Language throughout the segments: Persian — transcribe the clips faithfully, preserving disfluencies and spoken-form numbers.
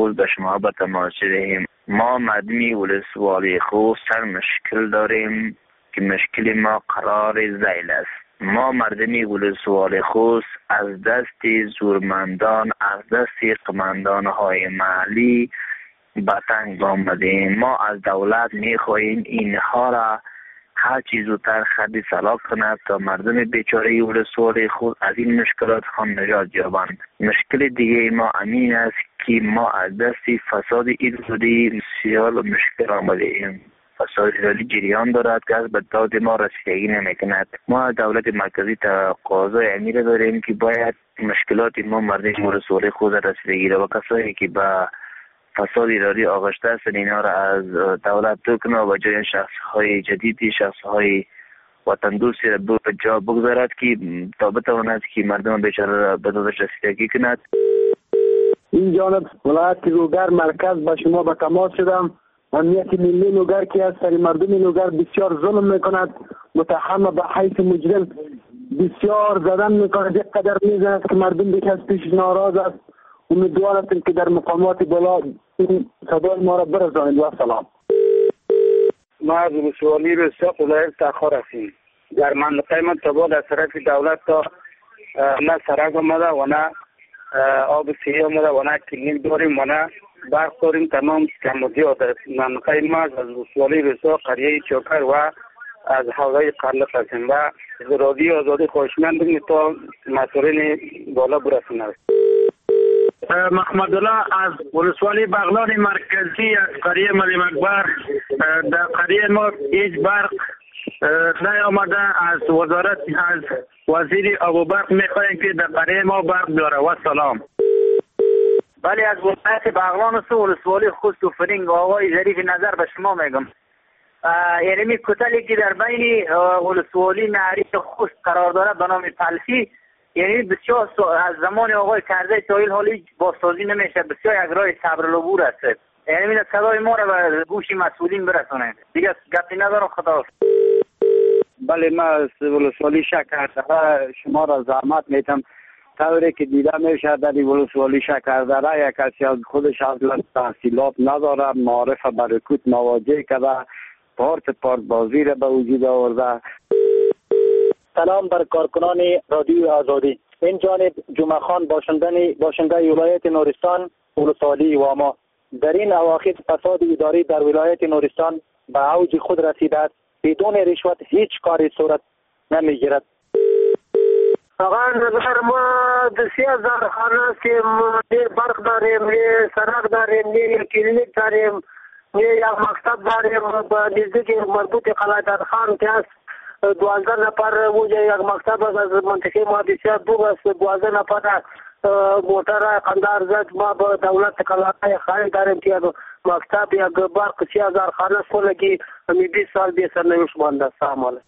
خوست به شما به تماس رسیدیم. ما مردمی ولسوالی خوست سر مشکل داریم که مشکل ما قرار زیل است. ما مردمی ولسوالی خوست از دست زورمندان، از دست قماندان های محلی به تنگ آمدیم. ما از دولت میخواهیم اینها را هر چیز زودتر خرد سلاح کند تا مردم بیچاره ولسوالی خود از این مشکلات هم نجات یابند. مشکل دیگه ما امین است که ما از دست فساد اداری بسیار مشکل آمده ایم. فساد اداری جریان دارد که از به داد ما رسیدگی نمیکند. ما از دولت مرکزی تقاضای امیر داریم که باید مشکلات ما مردم ولسوالی خود رسیدگی را و کسایی که به فساد اداری آغشته است اینا را از دولت دور کنه و جای شخص‌های جدیدی، شخص‌های وطن دوستی را به جا بگذارد که تا بتواند که مردم بیچاره را به دادش رسیدگی کند. این جانب ولایت لوگر مرکز با شما به تماس شدم. امنیت ملی لوگر که از سر مردم لوگر بسیار ظلم میکند، متهم به حیث مجرم بسیار زدن میکند، یک قدر میزند که مردم بیش از پیش ناراض است. امیدوار هستیم که در مقامات بالا این صدای ما را برسانید. و سلام. ما از ولسوالی رساق ولایت تاخر هستیم. در منطقه من تباد از طرف دولت تا نه سرک آمده و نه آب سیه آمده و نه کلینیک داریم و نه برق داریم. تمام کمودی ها در منطقه ما از ولسوالی رساق قریه چوکر و از حوزه قرلق هستیم و رادی آزادی خواهشمندیم تا مسئولین بالا برسوند. محمد الله از ولسوالی بغلان مرکزی از قریه ملیم اکبر. در قریه ما هیچ برق نیامده. از وزارت از وزیر ابوبرق میخواهیم که در قریه ما برق بیاره. و سلام. بله از ولایت بغلان است ولسوالی خوست و فرینگ آقای ظریف نظر به شما میگم. یعنی کتلی که در بین ولسوالی نهری خوست قرار داره به نام پلسی، یعنی بسیار از زمان آقای کرده تا این حالی بازسازی نمیشه. بسیار یک راه صبر العبور است. یعنی میاد صدای ما را به گوش مسئولین برسونه. دیگه گپی ندارم. خدا. بله ما از ولسوالی شکردره شما را زحمت میتم طوری که دیده میشه در ولسوالی شکردره یک کسی از خودش اصلا تحصیلات نداره، معارف برکوت مواجه کرده، پارت پارت بازی را به وجود آورده. سلام بر کارکنان رادیو آزادی. این جانب جمعه خان باشنده باشنده ولایت نورستان ولسوالی واما. در این اواخر فساد اداری در ولایت نورستان به اوج خود رسیده است. بدون رشوت هیچ کاری صورت نمیگیرد. آقا نظر ما د سی هزار خانه است که برق داریم، سرک داریم، کلینیک داریم، یک مکتب داریم به نزدیک مربوط قلعه خان که است. دوازده نفر اونجا یک مکتب از منطقه ما بسیار دور است. دوازده نفر موتر قندار زد. ما به دولت قلعه خان داریم که مکتب یک برق سی هزار خانه سولگی همی بیست سال بیست سرنوشت مانده. سلام علیکم.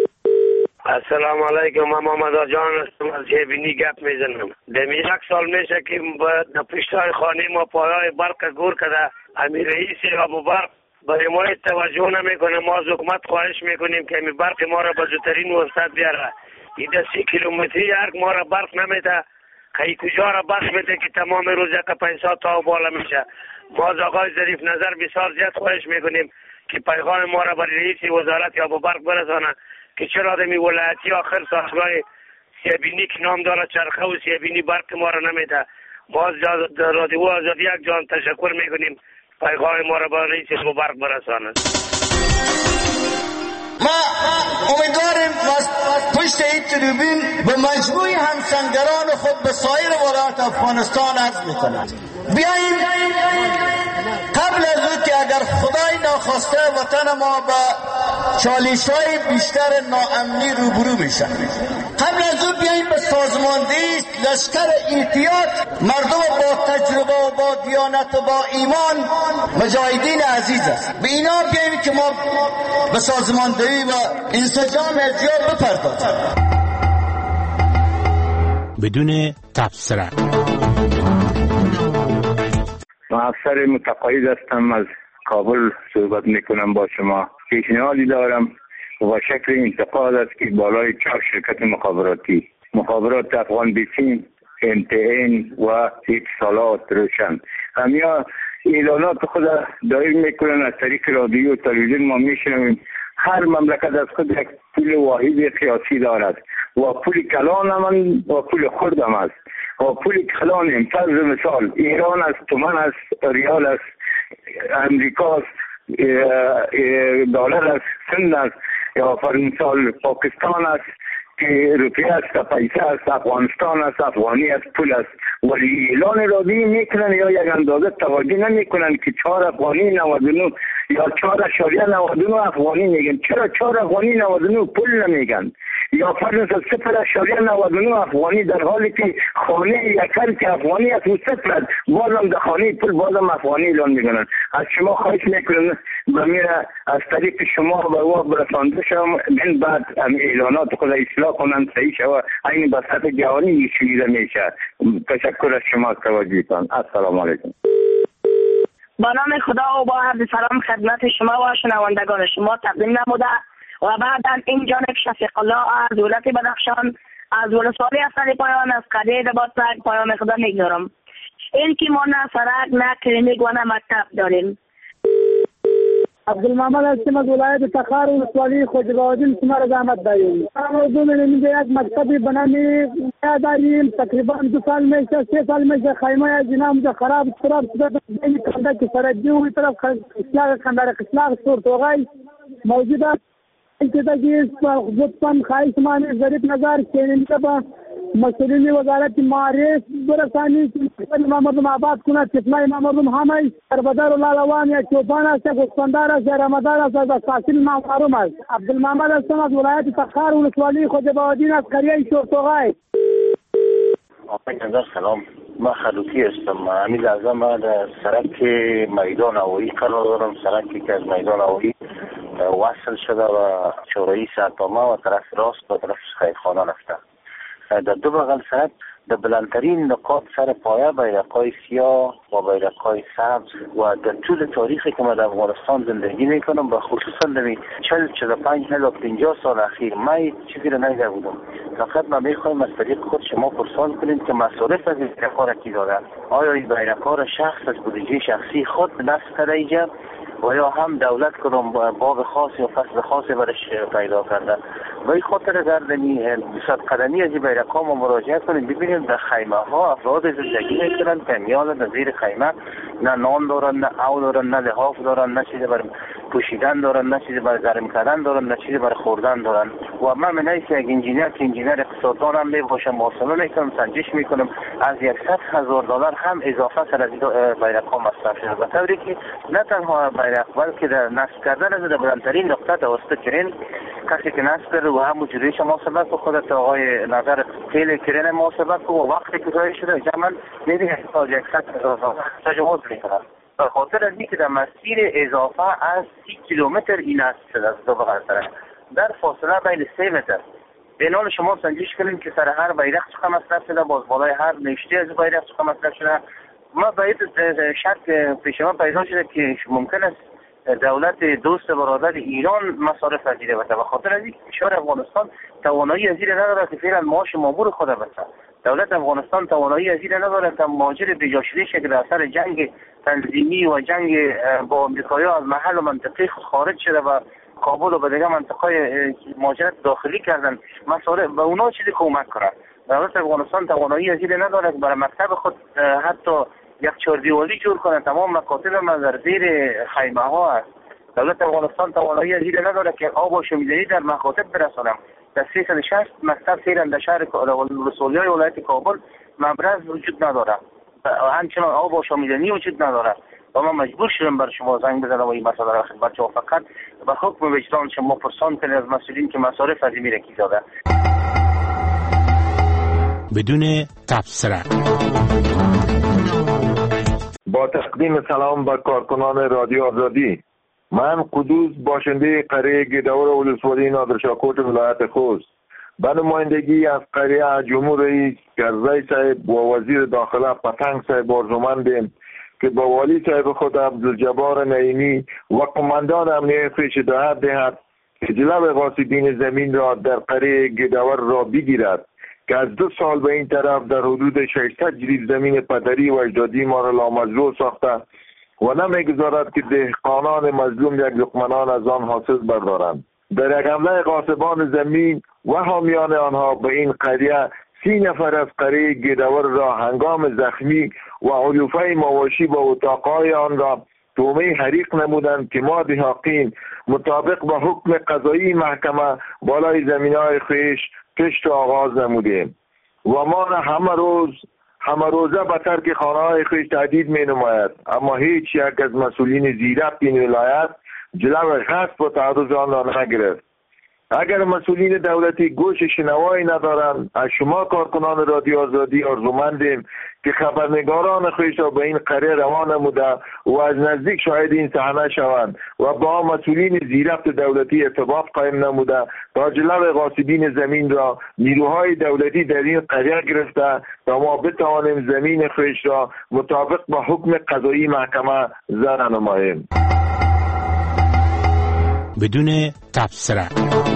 السلام علیکم. من محمد جان هستم از جیبینی گپ میزنم. دمی یک سال میشه که در پشتای خانه ما پایای برق گور کرده. امیر رئیس ابوبرق برای ما توجه نمیکنه. ما از حکومت خواهش میکنیم که می برق ما را به زودترین وسعت بیاره. این سی کیلومتری هر ما را برق نمیده. خیلی کجا را برق بده که تمام روز یک پنجاه تا بالا میشه. ما از آقای ظریف نظر بسیار زیاد خواهش میکنیم که پیغام ما را برای رئیس وزارت ابوبرق برسانه که چرا دمی ولایتی آخر ساختگاه سیبینی که نام داره چرخه و سیبینی برق ما را نمیده. ما از رادیو آزادی یک جان تشکر میکنیم پیغام ما را برای رئیس ابوبرق برسانه. ما امیدواریم از پشت این تریبون به مجموع همسنگران خود به سایر ولایات افغانستان عرض میکنند بیاییم قبل از او که اگر خدای ناخواسته وطن ما به چالش‌های بیشتر ناامنی روبرو میشه، قبل از او بیاییم به سازماندهی لشکر احتیاط مردم با تجربه و با دیانت و با ایمان مجاهدین عزیز است. به اینا بیاییم که ما به سازماندهی و انسجام ارجاع بپردازیم بدون تبصره. من افسر متقاعد هستم از کابل صحبت میکنم با شما. پیشنهادی دارم و شکل انتقاد است که بالای چهار شرکت مخابراتی مخابرات افغان بیسیم امتحان و اتصالات روشن. همیا اعلانات خود دایر میکنن از طریق رادیو و تلویزیون ما میشنویم. هر مملکت از خود یک پول واحد قیاسی دارد و پول کلان هم و پول خرد هم است. و پول کلان فرض مثال ایران است، تومان است، ریال است، امریکا است، دلار است، سند است، یا فرض مثال پاکستان است که روپیه است، پیسه است، افغانستان است، افغانی است، پول است. ولی اعلان رادیویی میکنن یا یک اندازه توجه نمیکنن که چهار افغانی نود و نه یا چهار اشاریه نود و نه افغانی میگن. چرا چهار افغانی نود و نه پول نمیگن؟ یا فرض صفر اشاریه نود و نه افغانی، در حالی که خانه یکل که افغانی است و صفر بازم در خانه پول بازم افغانی اعلان میکنن. از شما خواهش میکنن بمیره از طریق شما به او برسانده شم، من بعد اعلانات خود اصلاح کنن صحیح شود، این به سطح جهانی شویده میشه. تشکر از شما از توجهتان. السلام علیکم. با نام خدا و با عرض سلام خدمت شما و شنوندگان شما تقدیم نموده و بعدا این جانب شفیق الله از دولت بدخشان از ولسوالی اصلی پایان از قریه دبات پایان خدا میگذارم. این که ما نه سرک نه کلینیک و نه مکتب داریم. عبدالمحمد هستم از ولایت تخار ولسوالی خوجباودین شما زحمت داریم. ما دومین اینجا یک مکتبی بنامی داریم. تقریبا دو سال میشه، سه سال میشه خیمه از اینا اونجا خراب خراب شده. این کنده که سرجی و طرف قشلاق کندر قشلاق صورتوغای موجود است. این که دیگه لطفاً خواهش مانی ظریف نظر کنیم که با مسئولین وزارت معارف برسانی که امام مردم آباد کنند. فتنه امام مردم همه سربدار و لالوان یا چوپان است یا گستاندار است یا رمضان است از اساسین معروم است. عبدالمحمد هستم از ولایت تخار ولسوالی خوجباودین از قریه شورتوغای. آقای نظر سلام، ما خلوتی هستم. همین لحظه ما در سرک میدان هوایی قرار دارم. سرکی که از میدان هوایی وصل شده و چورایی سرپامه و طرف راست و طرف خیرخانه رفته. در دو بغل سرک در بلندترین نقاط سر پایه بیرق‌های سیاه و بیرق‌های سبز و در طول تاریخی که من در افغانستان زندگی میکنم و خصوصا در چهل چهل و پنج تا پنجاه سال اخیر من چیزی رو ندیده بودم. فقط من میخوایم از طریق خود شما پرسان کنید که مصارف از این بیرق‌ها را کی داده؟ آیا این بیرق‌ها را شخص از بودجه شخصی خود نصب کرده اینجا و یا هم دولت کدام باب خاصی و فصل خاصی برش پیدا کرده؟ و این خاطر در صد قدمی از این بیرق‌ها ما مراجعه کنیم ببینیم در خیمه ها افراد زندگی میکنن که میان در زیر خیمه نه نان دارن، نه او دارن، نه لحاف دارن، نه چیزی برای پوشیدن دارن، نه چیزی برای گرم کردن دارن، نه چیزی برای خوردن دارن. و من من ایست یک انجینیر که انجینیر اقتصاددان هم میباشم، محاسبه میکنم، سنجش میکنم، از صد هزار دلار هم اضافه سر از این بیرق‌ها مصرف شده. به طوری که نه تنها بیرق بلکه در نصب کردن از در بلندترین نقطه توسط کرین کسی که نصب کرده و هم مجریش محاسبه که خودت آقای نظر تیل کرین محاسبه که و وقتی که داری شده جمعا میدین تا صد هزار دلار تجاوز میکنن. به خاطر از این که در مسیر اضافه از سی کیلومتر این نصب شده از دو بغل سرک در فاصله بین سه متر. بینال شما سنجش کنید که سر هر بیرق چقدر مصرف شده، باز بالای هر نوشته از بیرق چقدر مصرف شده. ما باید شک پیش ما پیدا شده که ممکن است دولت دوست برادر ایران مصارف پذیره بده. به خاطر از این کشور افغانستان توانایی از این نداره که فعلا معاش مامور خود بده. دولت افغانستان توانایی از این نداره که مهاجر بیجا شده که در اثر جنگ تنظیمی و جنگ با آمریکایی‌ها از محل و منطقه خارج شده و کابل و به دیگر منطقه مهاجرت داخلی کردن مصارف به اونا چیزی کمک کنه. دولت افغانستان توانایی از این نداره که برای مکتب خود حتی یک چهاردیواری جور کنه. تمام مکاتب ما در زیر خیمه ها است. دولت افغانستان توانایی از این نداره که آب و شمیدنی در مکاتب برسانم. در سیصد و شصت مکتب فعلا در شهر ولسوالی ولایت کابل مبرز وجود نداره. همچنان آب و شمیدنی وجود نداره. و ما مجبور شدیم بر شما زنگ بزنم و این مسئله را خدمت شما فقط به حکم وجدان شما پرسان کنید از مسئولین که مصارف از این کی داده. بدون تبصره. با تقدیم سلام به کارکنان رادیو آزادی، من قدوس باشنده قریه گداور ولسوالی نادرشاهکوت ولایت خوست به نمایندگی از قریه جمهور رئیس کرزی صاحب و وزیر داخله پتنگ صاحب آرزومندیم که با والی صاحب خود عبدالجبار نعیمی و قماندان امنیه پیش دهد دهد که جلب غاصبین زمین را در قریه گداور را بگیرد که از دو سال به این طرف در حدود ششصد جریب زمین پدری و اجدادی ما را لامجروح ساخته و نمیگذارد که دهقانان مظلوم یک لقمه نان از آن حاصل بردارند. در یک حمله غاصبان زمین و حامیان آنها به این قریه سی نفر از قریه گیدور را هنگام زخمی و علوفه مواشی با اتاقهای آن را تومه حریق نمودند که ما دهاقین مطابق با حکم قضایی محکمه بالای زمینهای خویش کشت آغاز نمودیم و ما را همه روز همه روزه به ترک خانه های خویش تهدید می نماید، اما هیچ یک از مسئولین زیرفت این ولایت جلو غصب و تعرض آن را نگرفت. اگر مسئولین دولتی گوش شنوایی ندارند، از شما کارکنان رادیو آزادی آرزومندیم که خبرنگاران خویش را به این قریه روان نموده و از نزدیک شاهد این صحنه شوند و با مسئولین زیرفت دولتی ارتباط قائم نموده تا جلو غاصبین زمین را نیروهای دولتی در این قریه گرفته تا ما بتوانیم زمین خویش را مطابق با حکم قضایی محکمه زر نماییم. بدون تبصره.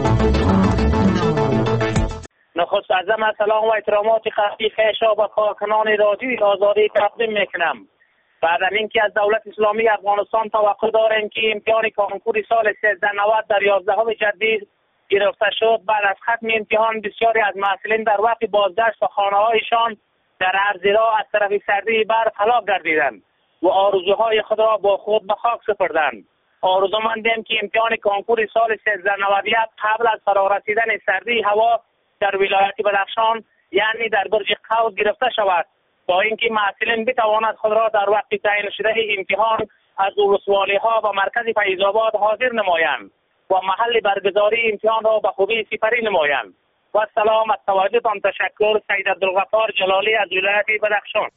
نخست از همه سلام و احترامات قلبی خویش را به کارکنان رادیوی آزادی تقدیم میکنم. بعد از اینکه از دولت اسلامی افغانستان توقع داریم که امتحان کنکور سال سیزده نود در یازدهم جدید گرفته شد، بعد از ختم امتحان بسیاری از محصلین در وقت بازگشت به خانه‌هایشان در عرض راه از طرف سردی برف هلاک گردیدند و آرزوهای خود را با خود به خاک سپردند. آرزومندیم که امتحان کنکور سال سیزده نود و یک قبل از فرارسیدن سردی هوا در ولایت بدخشان یعنی در برج قوس گرفته شود با اینکه محصلین بتوانند خود را در وقت تعیین شده امتحان از ولسوالی‌ها و مرکز فیض‌آباد حاضر نمایند و محل برگزاری امتحان را به خوبی سپری نمایند. و سلام، از توجهتان تشکر. سید عبدالغفار جلالی از ولایت بدخشان.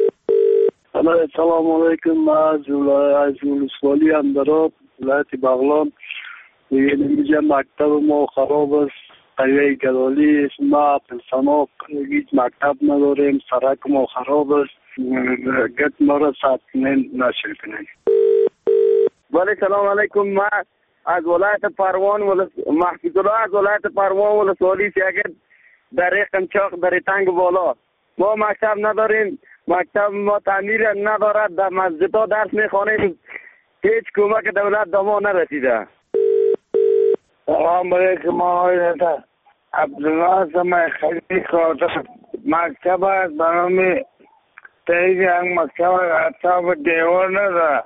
سلام علیکم. ما از ولسوالی اندراب ولایت بغلان. اینجا مکتب ما خراب است، قریه گلالی است، ما پلساناق هیچ مکتب نداریم، سرک ما خراب است، گت ما را ساتنین نشر کنیم. بله سلام علیکم. ما از ولایت پروان ولس... محفوظ الله از ولایت پروان ولسوالی شاگرد در قمچاق در تنگ بالا. ما مکتب نداریم، مکتب ما تعمیر ندارد، در مسجد ها درس میخوانیم، هیچ کمک دولت به ما نرسیده. سلام علیکم آقای نتا عبدالله سمای خیلی خاطر مکتب هست برنامه تایید یک مکتب حتی به دیوار نداره.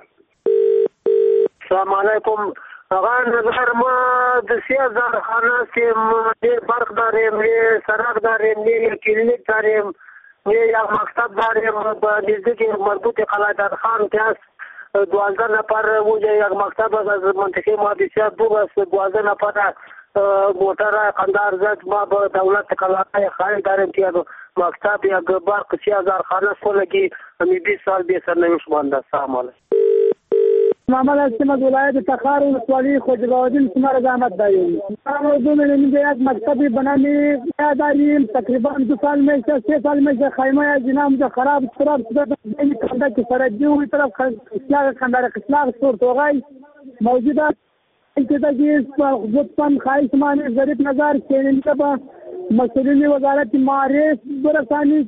سلام علیکم. آقا نظر ما د سی هزار خانه است که ډېر برق داریم، نه سرک داریم، نه کلینیک داریم، نه یک مکتب داریم. په نزدیک مربوط قلعه خان که است دوازده نفر وجه یک مکتب از منطقه ما بسیار دور است. دوازده نفر موتر قندار زد. ما به دولت قلعه خان داریم که مکتب یک برق سی هزار خانه سولگی همی بیست سال بی سرنوشت مانده. سلام علیکم. محمد هستم از ولایت تخار ولسوالی خوجگاودین شما را زحمت داریم. ما دو اینجا یک مکتبی بنامی داریم، تقریبا دو سال میشه، سه سال میشه. خیمه از اینا اونجا خراب خراب شده. این کنده که فرجی و طرف قشلاق کندر قشلاق صورت وغای موجود است. این که دیگه لطفاً خواهش مانی ظریف نظر که اینجا با مسئولین وزارت معارف برسانید.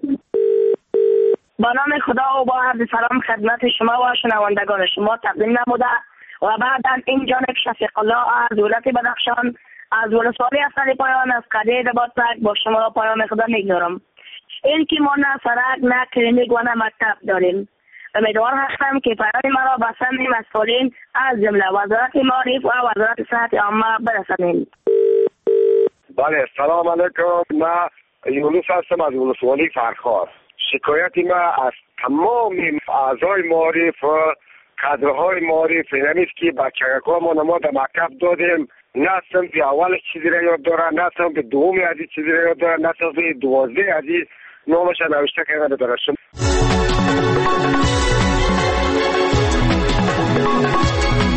با نام خدا و با عرض سلام خدمت شما و شنوندگان شما تقدیم نموده و بعدا این جانب شفیق الله از ولایت بدخشان از ولسوالی اصلی پایان از قریه دباتک با شما پایان خدا میگذارم. این که ما نه سرک نه کلینیک و نه مکتب داریم. امیدوار هستم که پیام مرا به سمع مسئولین از جمله وزارت معارف و وزارت صحت عامه برسانید. بله سلام علیکم. من یونس هستم از ولسوالی فرخار. شکایت ما از تمام اعضای معارف و کادرهای معارف این است که بچگاه ما ما در مکتب دادیم، نه صنف اول چیزی را یاد داره، نه صنف دوم از این چیزی را یاد داره، نه صنف دوازده از این نامش نوشته کرده داره.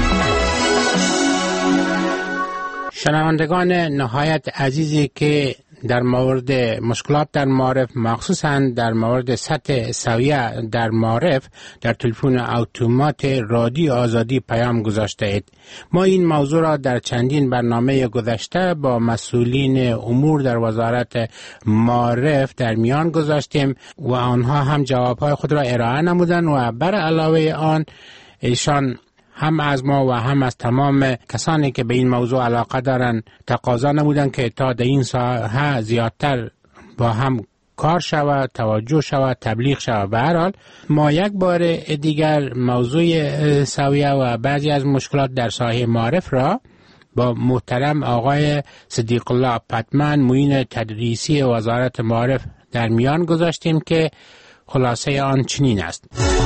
شنوندگان نهایت عزیزی که در مورد مشکلات در معارف، مخصوصا در مورد سطح سویه در معارف، در تلفن اتومات رادیو آزادی پیام گذاشته اید. ما این موضوع را در چندین برنامه گذشته با مسئولین امور در وزارت معارف در میان گذاشتیم و آنها هم جوابهای خود را ارائه نمودند و بر علاوه آن ایشان هم از ما و هم از تمام کسانی که به این موضوع علاقه دارند تقاضا نمودند که تا در این ساحه زیادتر با هم کار شود، توجه شود، تبلیغ شود. به هر حال ما یک بار دیگر موضوع سویه و بعضی از مشکلات در ساحه معارف را با محترم آقای صدیق الله پتمن معین تدریسی وزارت معارف در میان گذاشتیم که خلاصه آن چنین است.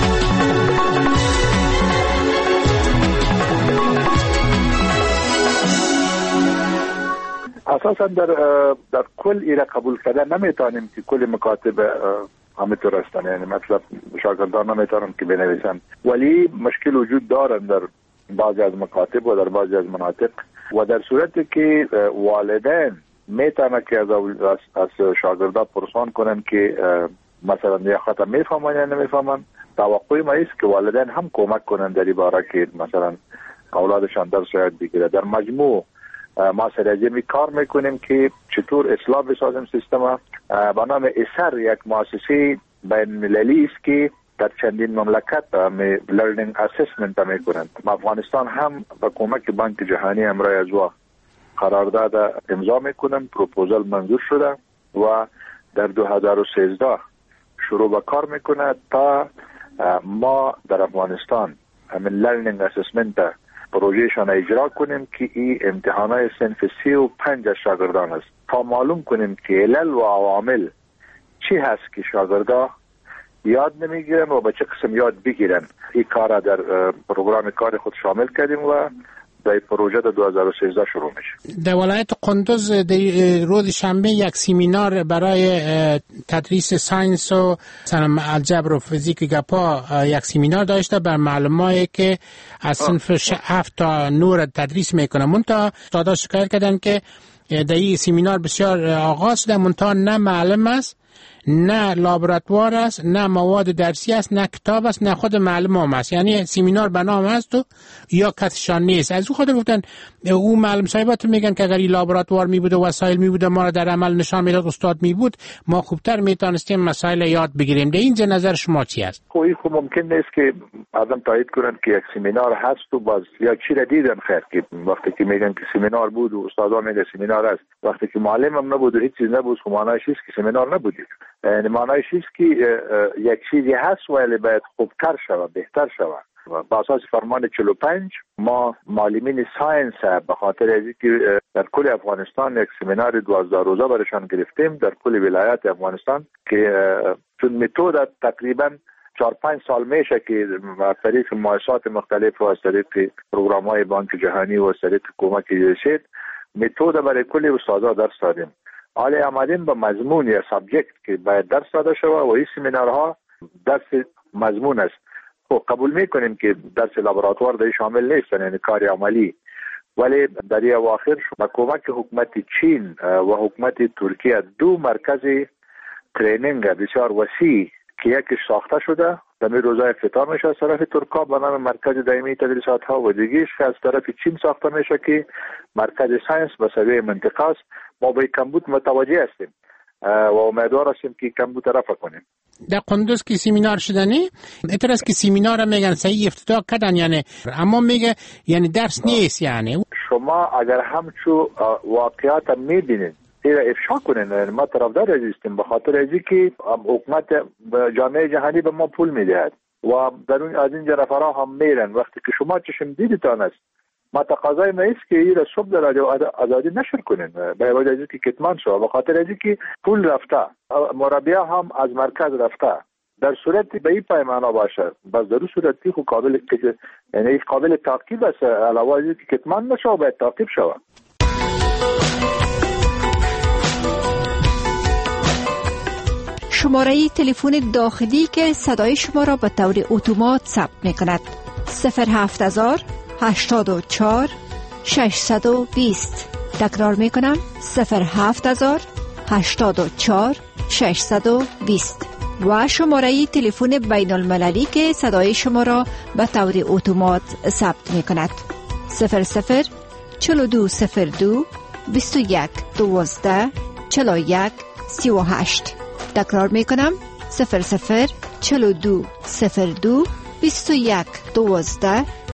اساسا در در کل ایره قبول کردن نمیتونیم که کل مکاتب همینطور هستن، یعنی مطلب شاگردان نمیتونن که بنویسن، ولی مشکل وجود دارن در بعضی از مکاتب و در بعضی از مناطق و در صورتی که والدین میتونن که از از شاگردان پرسان کنن که مثلا یا خطا میفهمن یا نمیفهمن، توقع ما است که والدین هم کمک کنن در این باره که مثلا اولادشان درس یاد بگیره. در مجموع ما سریعی کار میکنیم که چطور اصلاح بسازیم سیستم. با نام اسر یک مؤسسه بین المللی است که در چندین مملکت لرنینگ اسسمنت میکنند. افغانستان هم با کمک بانک جهانی امرای ازوا قرارداد امضا میکنند، پروپوزال منظور شده و در دو هزار و سیزده شروع به کار میکنه تا ما در افغانستان همین لرنینگ اسسمنت پروژهشان اجرا کنیم که این امتحانات صنف سی و پنج شاگردان است تا معلوم کنیم که علل و عوامل چی هست که شاگردان یاد نمیگیرن و به چه قسم یاد بگیرن. این کار در پروگرام کار خود شامل کردیم و در پروژه در دو هزار و سیزده شروع میشه. در ولایت قندوز روز شنبه یک سیمینار برای تدریس ساینس و الجبر و فیزیک و گپا یک سیمینار داشته بر معلوماتی که از صنف هفت تا نور تدریس میکنه. منتها استادا شکایت کردن که در این سیمینار بسیار آغاز شده، منتها نه معلم است، نه لابراتوار است، نه مواد درسی است، نه کتاب است، نه خود معلم هم است. یعنی سیمینار بنام است و یا کسشان نیست. از او خود گفتن او معلم صاحبات میگن که اگر این لابراتوار می بود و وسایل می بود ما را در عمل نشان میداد، استاد می بود، ما خوبتر میتونستیم مسائل یاد بگیریم. در اینجا نظر شما چی است؟ خب خب ممکن نیست که آدم تایید کنن که یک سیمینار هست و باز یا چی را دیدن. خیر که وقتی که میگن که سیمینار بود و استادا میگن سیمینار است، وقتی که معلم هم نبود و هیچ چیز نبود، خب معنیش است که سیمینار نبود. یعنی معنیش است که یک چیزی هست ولی باید خوبتر شود، بهتر شود. با اساس فرمان چهل و پنج ما معلمین ساینس به خاطر از اینکه در کل افغانستان یک سمینار دوازده روزه برشان گرفتیم در کل ولایات افغانستان که چون متد تقریبا چهار پنج سال میشه که از طریق مؤسسات مختلف و از طریق پروگرام‌های بانک جهانی و از طریق کمک رسید متد برای کل استادا درس دادیم. حالا آمدیم به مضمون یا سابجکت که باید درس داده شود و این سمینارها درس مضمون است. خب قبول میکنیم که درس لابراتوار در شامل نیستن، یعنی کار عملی، ولی در این اواخر با کمک حکومت چین و حکومت ترکیه دو مرکز ترینینگ بسیار وسیع که یکیش ساخته شده در روزای افتتاح میشه از طرف ترکا به نام مرکز دائمی تدریسات ها و دیگیش از طرف چین ساخته میشه که مرکز ساینس به سویه منطقه است. ما به کمبود متوجه هستیم و امیدوار هستیم که کمبود رفع کنیم. در قندوز که سیمینار شدنی اتر است که سیمینار میگن صحیح افتتاح کردن، یعنی اما میگه یعنی درس نیست. یعنی شما اگر همچو واقعیات میبینید ایره افشا کنین. ما طرفدار هستیم به خاطر اینکه که حکومت جامعه جهانی به ما پول میدهد و در اون از اینجا رفرا هم میرن. وقتی که شما چشم دیدتان است ما تقاضای ما است که ایره صبح در رادیو آزادی نشر کنین به وجه اینکه کتمان شو به خاطر اینکه پول رفته، مربیه هم از مرکز رفته. در صورتی به این پیمانه باشه بس در صورتی خو قابل یعنی قابل تعقیب است، علاوه از اینکه کتمان نشه باید تعقیب شود. شماره تلفن داخلی که صدای شما را به طور اتومات ثبت می کند صفر هفت هزار هشتاد و چهار ششصد و بیست. تکرار می کنم صفر هفت هزار هشتاد و چهار ششصد و بیست و شماره تلفن بین المللی که صدای شما را به طور اتومات ثبت می کند. صفر صفر چلو دو صفر دو بیست و یک دوازده چلو یک سی و هشت. تکرار می کنم صفر صفر چلو دو صفر دو بیست و یک دوازده